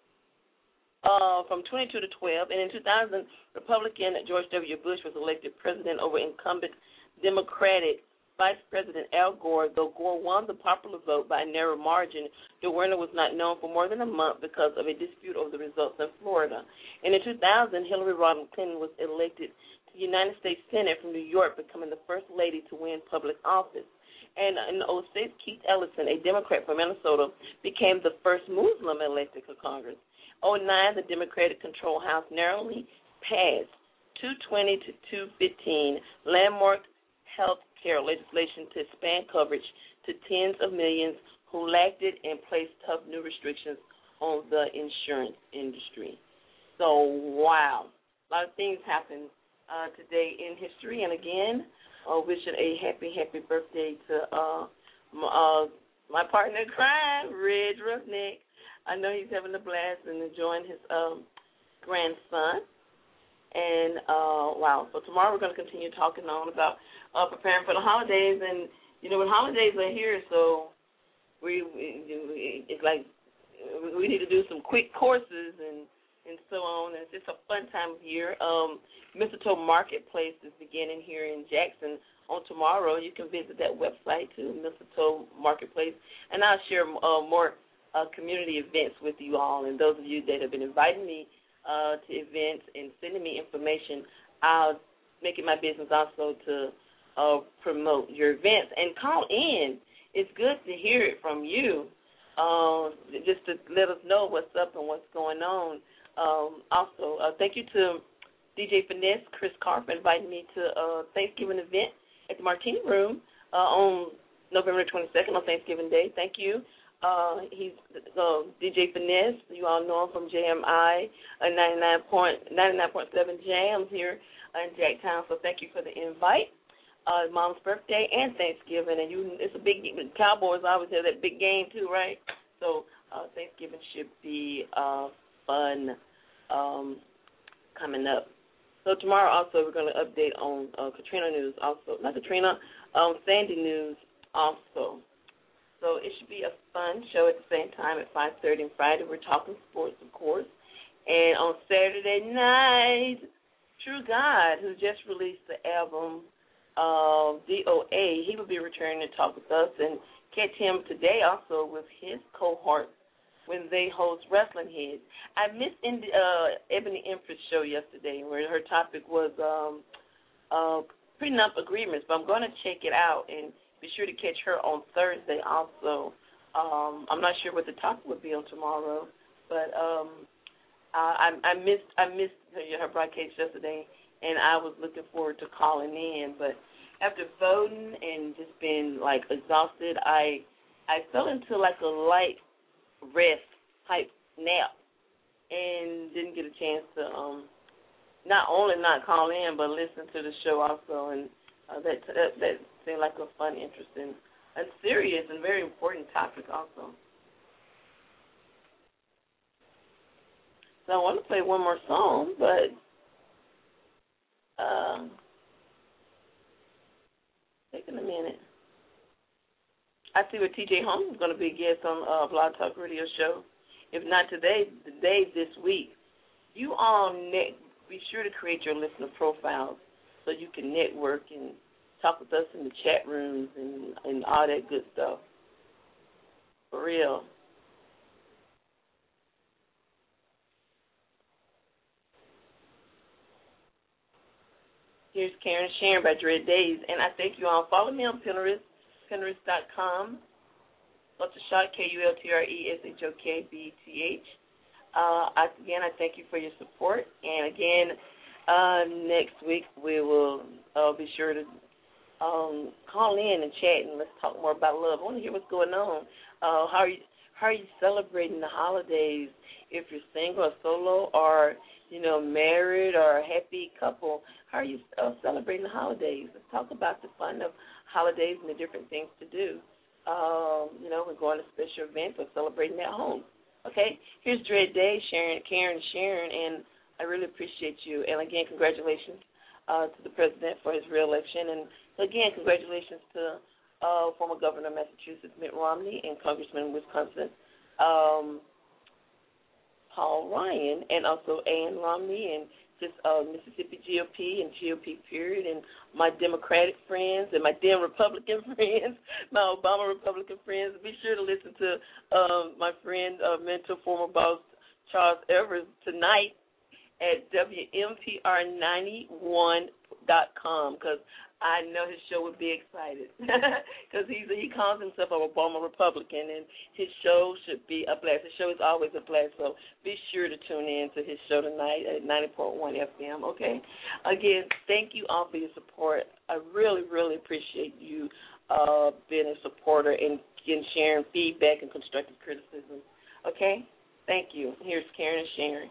Uh, from twenty-two to twelve, and in two thousand, Republican George W. Bush was elected president over incumbent Democratic Vice President Al Gore. Though Gore won the popular vote by a narrow margin, the winner was not known for more than a month because of a dispute over the results in Florida. And in two thousand, Hillary Rodham Clinton was elected to the United States Senate from New York, becoming the first lady to win public office. And in oh six, Keith Ellison, a Democrat from Minnesota, became the first Muslim elected to Congress. oh nine, the Democratic-controlled House narrowly passed two twenty to two fifteen landmark health care legislation to expand coverage to tens of millions who lacked it and place tough new restrictions on the insurance industry. So, wow. A lot of things happened uh, today in history. And again, uh, wishing a happy, happy birthday to uh, my, uh, my partner in crime, Reg Roughneck. I know he's having a blast and enjoying his um, grandson. And, uh, wow, so tomorrow we're going to continue talking on about uh, preparing for the holidays. And, you know, when holidays are here, so we, we it's like we need to do some quick courses and, and so on. And it's just a fun time of year. Um, Mistletoe Marketplace is beginning here in Jackson on tomorrow. You can visit that website, too, Mistletoe Marketplace. And I'll share uh, more uh, community events with you all. And those of you that have been inviting me Uh, to events and sending me information, I'll make it my business also to uh, promote your events. And call in. It's good to hear it from you, uh, just to let us know what's up and what's going on. Um, also, uh, thank you to D J Finesse, Chris Carr, for inviting me to a Thanksgiving event at the Martini Room uh, on November twenty-second on Thanksgiving Day. Thank you. Uh, he's uh, D J Finesse. You all know him from J M I, uh, ninety-nine point seven Jams here in Jacktown. So thank you for the invite. Uh, Mom's birthday and Thanksgiving, and you, it's a big game. Cowboys always have that big game too, right? So uh, Thanksgiving should be uh, fun um, coming up. So tomorrow also we're going to update on uh, Katrina news also. Not Katrina, um, Sandy news also. So it should be a fun show at the same time at five thirty on Friday. We're talking sports, of course. And on Saturday night, True God, who just released the album uh, D O A, he will be returning to talk with us. And catch him today also with his cohort when they host Wrestling Heads. I missed in the, uh, Ebony Empress show yesterday where her topic was um, uh, prenup agreements, but I'm going to check it out and be sure to catch her on Thursday also. Um, I'm not sure what the topic would be on tomorrow, but um, I, I, I missed I missed her, her broadcast yesterday, and I was looking forward to calling in. But after voting and just being like exhausted, I I fell into like a light rest type nap, and didn't get a chance to um, not only not call in but listen to the show also, and uh, that that. that seemed like a fun, interesting, and serious and very important topic also. So I want to play one more song, but uh, taking a minute. I see where T J Holmes is going to be a guest on uh, Blog Talk Radio Show. If not today, the day this week. You all net, be sure to create your listener profiles so you can network and talk with us in the chat rooms and, and all that good stuff. For real. Here's Karen Sharon by Dread Days, and I thank you all. Follow me on Pinterest, pinterest dot com. Luther Shot, K U L T R E S H O K B T H. Uh, I, again, I thank you for your support. And again, uh, next week we will uh, be sure to Um, call in and chat and let's talk more about love. I want to hear what's going on. Uh, how are you? How are you celebrating the holidays? If you're single or solo, or you know, married or a happy couple, how are you uh, celebrating the holidays? Let's talk about the fun of holidays and the different things to do. Um, you know, we're going to special events or celebrating at home. Okay, here's Dread Day, Sharon, Karen, Sharon, and I really appreciate you. And again, congratulations uh, to the president for his reelection. And again, congratulations to uh, former Governor of Massachusetts, Mitt Romney, and Congressman of Wisconsin, um, Paul Ryan, and also Ann Romney, and just uh, Mississippi G O P and G O P period, and my Democratic friends and my Dem Republican friends, my Obama Republican friends. Be sure to listen to um, my friend, uh, mentor, former boss, Charles Evers, tonight at W M P R ninety-one dot com, because I know his show would be excited because he's he calls himself an Obama Republican, and his show should be a blast. His show is always a blast, so be sure to tune in to his show tonight at ninety point one F M, okay? Again, thank you all for your support. I really, really appreciate you uh, being a supporter and, and sharing feedback and constructive criticism, okay? Thank you. Here's Karen and Sharon.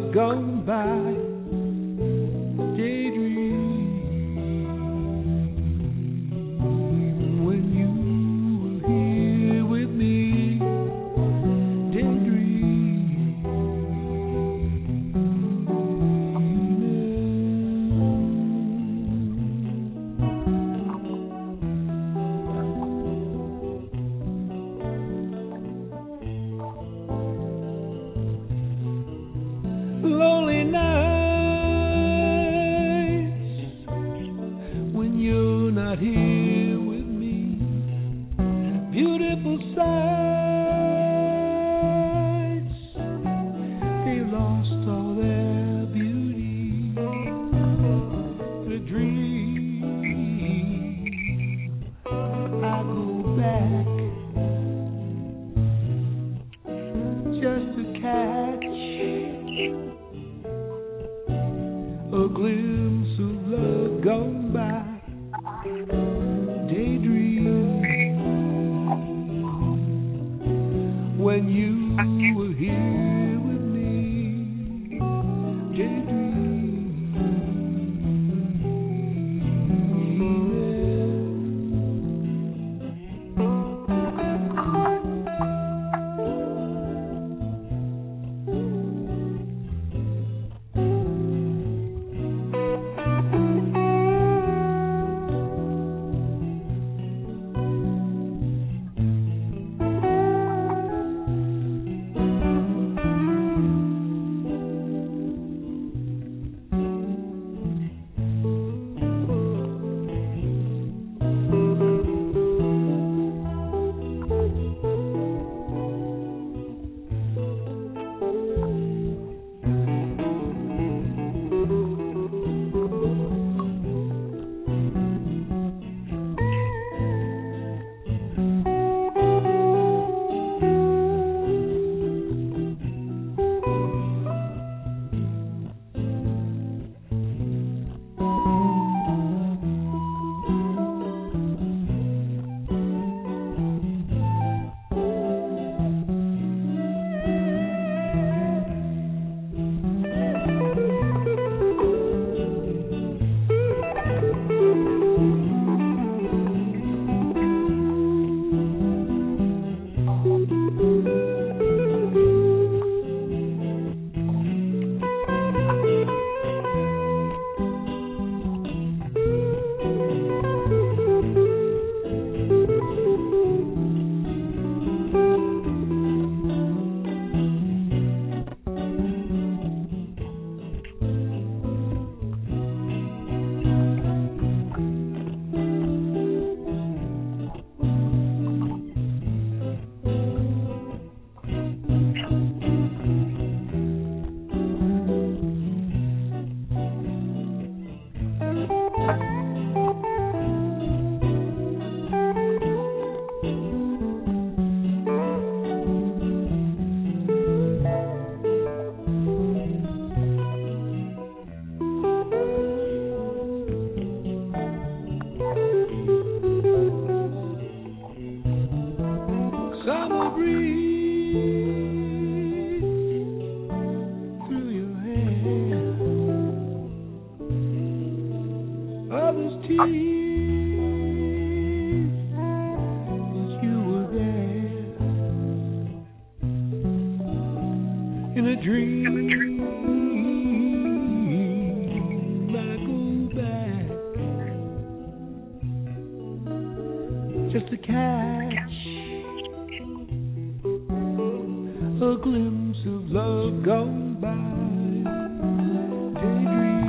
love gone by. Daydream when you were here with me. Lonely nights when you're not here with me. Beautiful sights, they lost all their beauty. In a dream, I go back just to catch a glimpse of love gone by. Daydream when you were here with me. Daydream. Summer breeze through your hair, others tease, but you were there in a dream. I go back just to catch a glimpse of love gone by. Daydream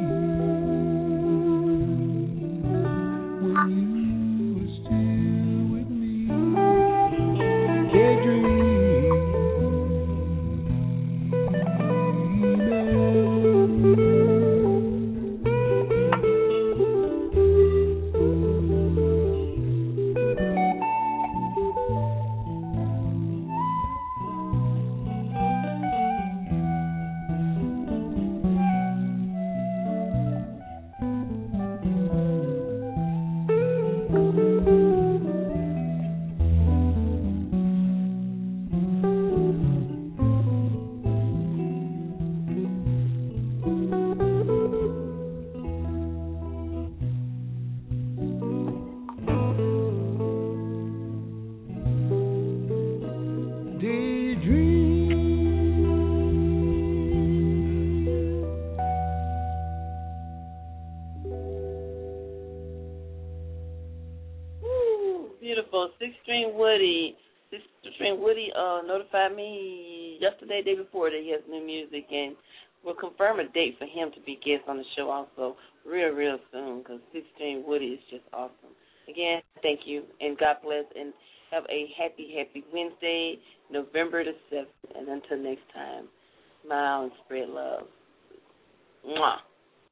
when you were still with me. Daydream.
Well, Six String Woody, Six String Woody uh, notified me yesterday, day before, that he has new music, and we'll confirm a date for him to be guest on the show also real, real soon, because Six String Woody is just awesome. Again, thank you, and God bless, and have a happy, happy Wednesday, November the seventh, and until next time, smile and spread love. Mwah.